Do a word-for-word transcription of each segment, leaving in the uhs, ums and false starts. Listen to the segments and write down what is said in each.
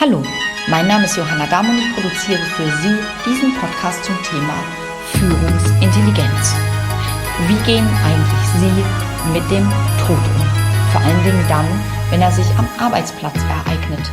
Hallo, mein Name ist Johanna Damm und ich produziere für Sie diesen Podcast zum Thema Führungsintelligenz. Wie gehen eigentlich Sie mit dem Tod um? Vor allen Dingen dann, wenn er sich am Arbeitsplatz ereignet.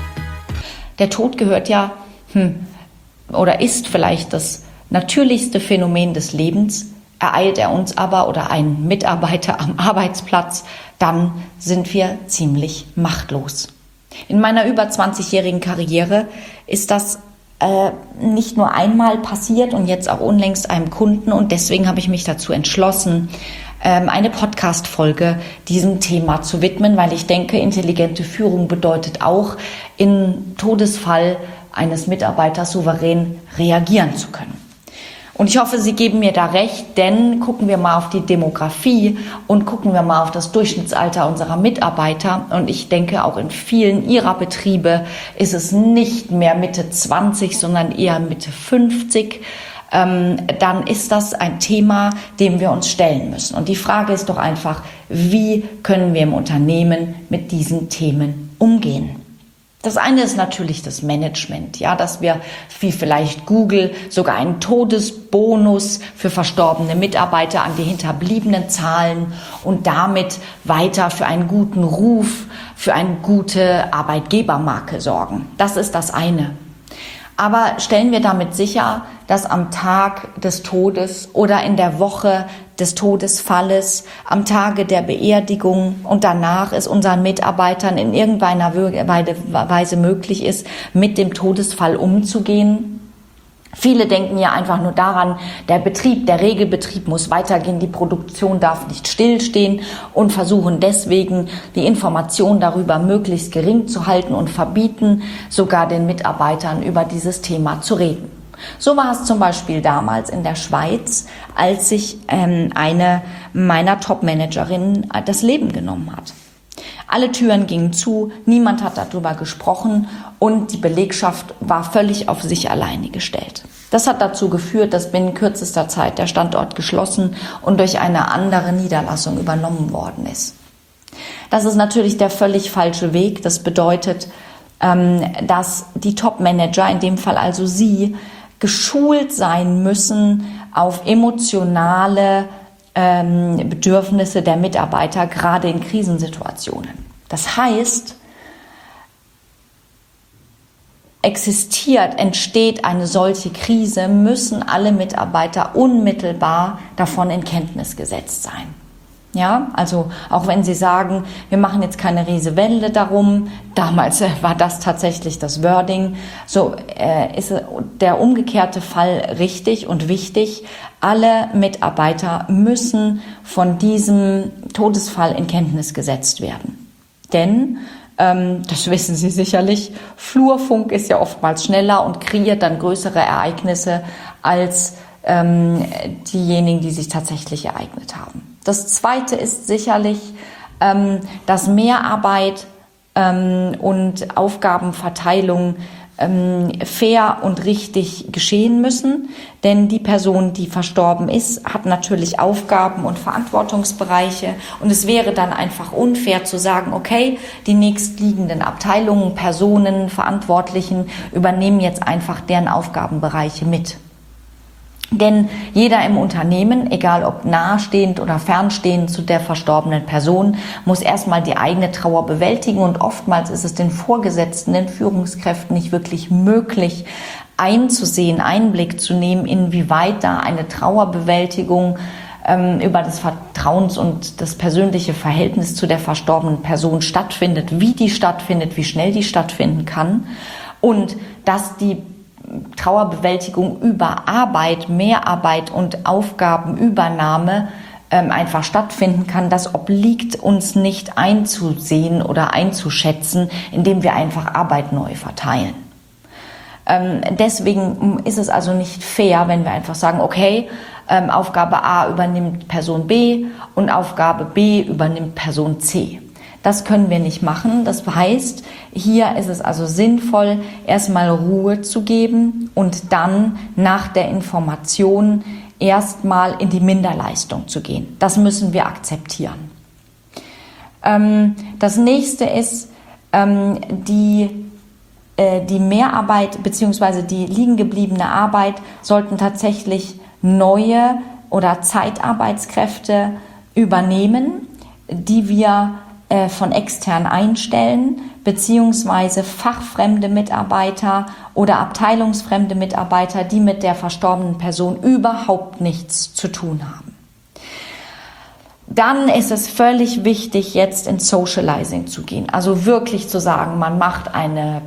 Der Tod gehört ja, hm, oder ist vielleicht das natürlichste Phänomen des Lebens. Ereilt er uns aber oder ein Mitarbeiter am Arbeitsplatz, dann sind wir ziemlich machtlos. In meiner über zwanzigjährigen Karriere ist das äh, nicht nur einmal passiert und jetzt auch unlängst einem Kunden, und deswegen habe ich mich dazu entschlossen, ähm, eine Podcast-Folge diesem Thema zu widmen, weil ich denke, intelligente Führung bedeutet auch, im Todesfall eines Mitarbeiters souverän reagieren zu können. Und ich hoffe, Sie geben mir da recht, denn gucken wir mal auf die Demografie und gucken wir mal auf das Durchschnittsalter unserer Mitarbeiter. Und ich denke, auch in vielen Ihrer Betriebe ist es nicht mehr Mitte zwanzig, sondern eher Mitte fünfzig. Ähm, dann ist das ein Thema, dem wir uns stellen müssen. Und die Frage ist doch einfach, wie können wir im Unternehmen mit diesen Themen umgehen? Das eine ist natürlich das Management, ja, dass wir, wie vielleicht Google, sogar einen Todesbonus für verstorbene Mitarbeiter an die Hinterbliebenen zahlen und damit weiter für einen guten Ruf, für eine gute Arbeitgebermarke sorgen. Das ist das eine. Aber stellen wir damit sicher, dass am Tag des Todes oder in der Woche des Todesfalles, am Tage der Beerdigung und danach es unseren Mitarbeitern in irgendeiner Weise möglich ist, mit dem Todesfall umzugehen? Viele denken ja einfach nur daran, der Betrieb, der Regelbetrieb muss weitergehen, die Produktion darf nicht stillstehen und versuchen deswegen, die Information darüber möglichst gering zu halten und verbieten sogar den Mitarbeitern über dieses Thema zu reden. So war es zum Beispiel damals in der Schweiz, als sich ähm, eine meiner Top-Managerinnen das Leben genommen hat. Alle Türen gingen zu, niemand hat darüber gesprochen und die Belegschaft war völlig auf sich alleine gestellt. Das hat dazu geführt, dass binnen kürzester Zeit der Standort geschlossen und durch eine andere Niederlassung übernommen worden ist. Das ist natürlich der völlig falsche Weg. Das bedeutet, dass die Top-Manager, in dem Fall also Sie, geschult sein müssen auf emotionale ähm, Bedürfnisse der Mitarbeiter, gerade in Krisensituationen. Das heißt, existiert, entsteht eine solche Krise, müssen alle Mitarbeiter unmittelbar davon in Kenntnis gesetzt sein. Ja, also auch wenn Sie sagen, wir machen jetzt keine Riesewelle darum, damals äh, war das tatsächlich das Wording, so äh, ist der umgekehrte Fall richtig und wichtig. Alle Mitarbeiter müssen von diesem Todesfall in Kenntnis gesetzt werden. Denn, ähm, das wissen Sie sicherlich, Flurfunk ist ja oftmals schneller und kreiert dann größere Ereignisse als ähm, diejenigen, die sich tatsächlich ereignet haben. Das Zweite ist sicherlich, ähm, dass Mehrarbeit ähm, und Aufgabenverteilung ähm, fair und richtig geschehen müssen. Denn die Person, die verstorben ist, hat natürlich Aufgaben und Verantwortungsbereiche. Und es wäre dann einfach unfair zu sagen, okay, die nächstliegenden Abteilungen, Personen, Verantwortlichen übernehmen jetzt einfach deren Aufgabenbereiche mit. Denn jeder im Unternehmen, egal ob nahestehend oder fernstehend zu der verstorbenen Person, muss erstmal die eigene Trauer bewältigen und oftmals ist es den Vorgesetzten, den Führungskräften nicht wirklich möglich, einzusehen, Einblick zu nehmen, inwieweit da eine Trauerbewältigung ähm, über das Vertrauens- und das persönliche Verhältnis zu der verstorbenen Person stattfindet, wie die stattfindet, wie schnell die stattfinden kann und dass die Trauerbewältigung über Arbeit, Mehrarbeit und Aufgabenübernahme ähm, einfach stattfinden kann. Das obliegt uns nicht einzusehen oder einzuschätzen, indem wir einfach Arbeit neu verteilen. Ähm, deswegen ist es also nicht fair, wenn wir einfach sagen, okay, ähm, Aufgabe A übernimmt Person B und Aufgabe B übernimmt Person C. Das können wir nicht machen. Das heißt, hier ist es also sinnvoll, erstmal Ruhe zu geben und dann nach der Information erstmal in die Minderleistung zu gehen. Das müssen wir akzeptieren. Das nächste ist, die äh, die Mehrarbeit bzw. die liegen gebliebene Arbeit sollten tatsächlich neue oder Zeitarbeitskräfte übernehmen, die wir äh, von extern einstellen, beziehungsweise fachfremde Mitarbeiter oder abteilungsfremde Mitarbeiter, die mit der verstorbenen Person überhaupt nichts zu tun haben. Dann ist es völlig wichtig, jetzt ins Socializing zu gehen. Also wirklich zu sagen, man macht eine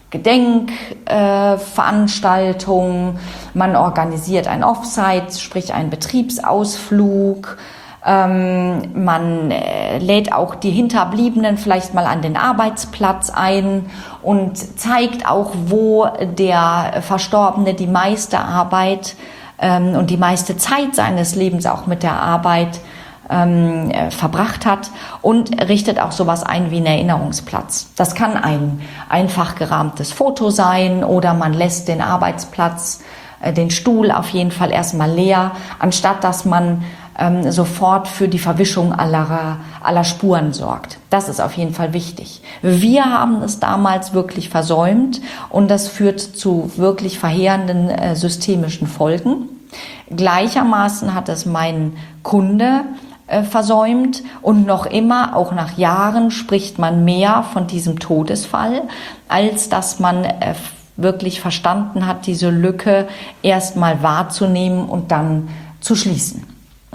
Gedenkveranstaltung, äh, man organisiert ein Offsite, sprich einen Betriebsausflug, ähm, man äh, lädt auch die Hinterbliebenen vielleicht mal an den Arbeitsplatz ein und zeigt auch, wo der Verstorbene die meiste Arbeit ähm, und die meiste Zeit seines Lebens auch mit der Arbeit Ähm, äh, verbracht hat und richtet auch sowas ein wie einen Erinnerungsplatz. Das kann ein einfach gerahmtes Foto sein oder man lässt den Arbeitsplatz, äh, den Stuhl auf jeden Fall erstmal leer, anstatt dass man ähm, sofort für die Verwischung aller, aller Spuren sorgt. Das ist auf jeden Fall wichtig. Wir haben es damals wirklich versäumt und das führt zu wirklich verheerenden äh, systemischen Folgen. Gleichermaßen hat es mein Kunde versäumt und noch immer, auch nach Jahren, spricht man mehr von diesem Todesfall, als dass man wirklich verstanden hat, diese Lücke erstmal wahrzunehmen und dann zu schließen.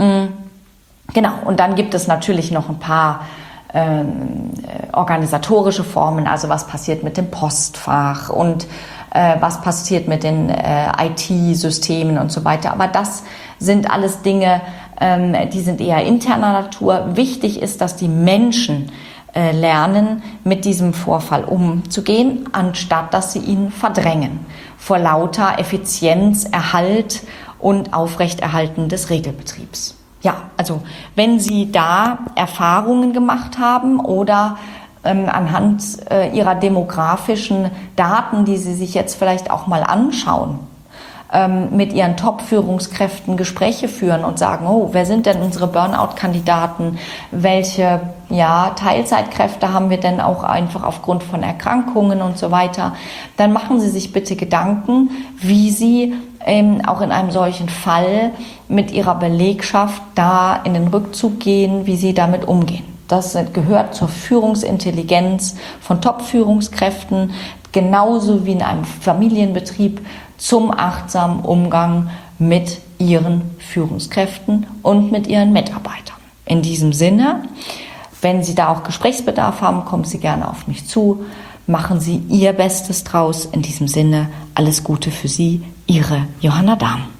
Genau, und dann gibt es natürlich noch ein paar ähm, organisatorische Formen, also was passiert mit dem Postfach und äh, was passiert mit den äh, I T-Systemen und so weiter. Aber das sind alles Dinge, ähm, die sind eher interner Natur. Wichtig ist, dass die Menschen äh, lernen, mit diesem Vorfall umzugehen, anstatt dass sie ihn verdrängen vor lauter Effizienz, Erhalt und Aufrechterhalten des Regelbetriebs. Ja, also wenn Sie da Erfahrungen gemacht haben oder ähm, anhand äh, Ihrer demografischen Daten, die Sie sich jetzt vielleicht auch mal anschauen, ähm, mit Ihren Top-Führungskräften Gespräche führen und sagen, oh, wer sind denn unsere Burnout-Kandidaten? Welche ja, Teilzeitkräfte haben wir denn auch einfach aufgrund von Erkrankungen und so weiter? Dann machen Sie sich bitte Gedanken, wie Sie ähm, auch in einem solchen Fall mit Ihrer Belegschaft da in den Rückzug gehen, wie Sie damit umgehen. Das gehört zur Führungsintelligenz von Top-Führungskräften, genauso wie in einem Familienbetrieb, zum achtsamen Umgang mit Ihren Führungskräften und mit Ihren Mitarbeitern. In diesem Sinne, wenn Sie da auch Gesprächsbedarf haben, kommen Sie gerne auf mich zu. Machen Sie Ihr Bestes draus. In diesem Sinne, alles Gute für Sie, Ihre Johanna Dahm.